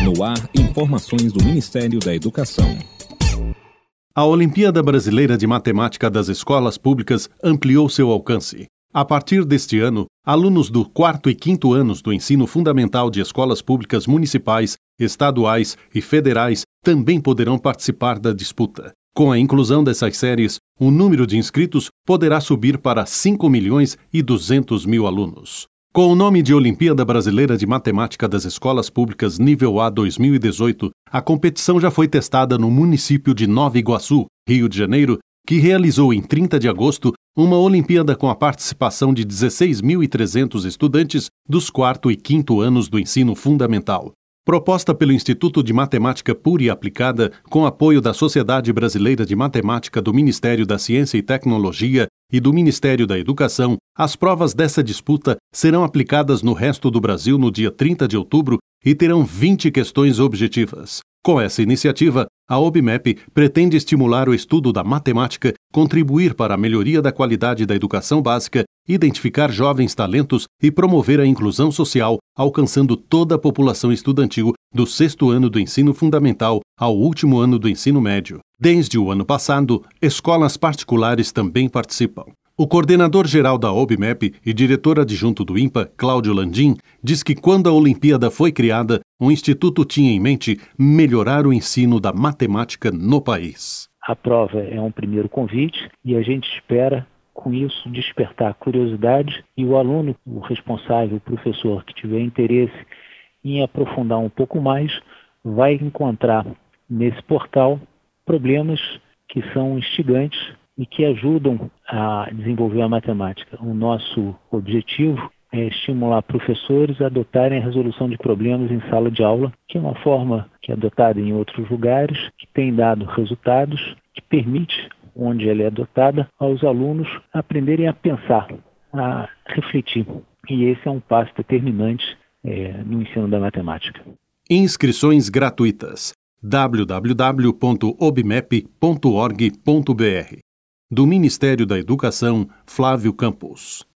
No ar, informações do Ministério da Educação. A Olimpíada Brasileira de Matemática das Escolas Públicas ampliou seu alcance. A partir deste ano, alunos do 4º e 5º anos do ensino fundamental de escolas públicas municipais, estaduais e federais também poderão participar da disputa. Com a inclusão dessas séries, o número de inscritos poderá subir para 5.200.000 alunos. Com o nome de Olimpíada Brasileira de Matemática das Escolas Públicas Nível A 2018, a competição já foi testada no município de Nova Iguaçu, Rio de Janeiro, que realizou em 30 de agosto uma Olimpíada com a participação de 16.300 estudantes dos 4º e 5º anos do ensino fundamental. Proposta pelo Instituto de Matemática Pura e Aplicada, com apoio da Sociedade Brasileira de Matemática do Ministério da Ciência e Tecnologia e do Ministério da Educação, as provas dessa disputa serão aplicadas no resto do Brasil no dia 30 de outubro e terão 20 questões objetivas. Com essa iniciativa, a OBMEP pretende estimular o estudo da matemática, contribuir para a melhoria da qualidade da educação básica, identificar jovens talentos e promover a inclusão social, alcançando toda a população estudantil do 6º ano do ensino fundamental ao último ano do ensino médio. Desde o ano passado, escolas particulares também participam. O coordenador-geral da OBMEP e diretor adjunto do INPA, Cláudio Landim, diz que quando a Olimpíada foi criada, o Instituto tinha em mente melhorar o ensino da matemática no país. A prova é um primeiro convite e a gente espera, com isso, despertar curiosidade e o aluno, o responsável, o professor que tiver interesse em aprofundar um pouco mais, vai encontrar nesse portal problemas que são instigantes e que ajudam a desenvolver a matemática. O nosso objetivo é estimular professores a adotarem a resolução de problemas em sala de aula, que é uma forma que é adotada em outros lugares, que tem dado resultados, que permite, onde ela é adotada, aos alunos aprenderem a pensar, a refletir. E esse é um passo determinante no ensino da matemática. Inscrições gratuitas. www.obmep.org.br. Do Ministério da Educação, Flávio Campos.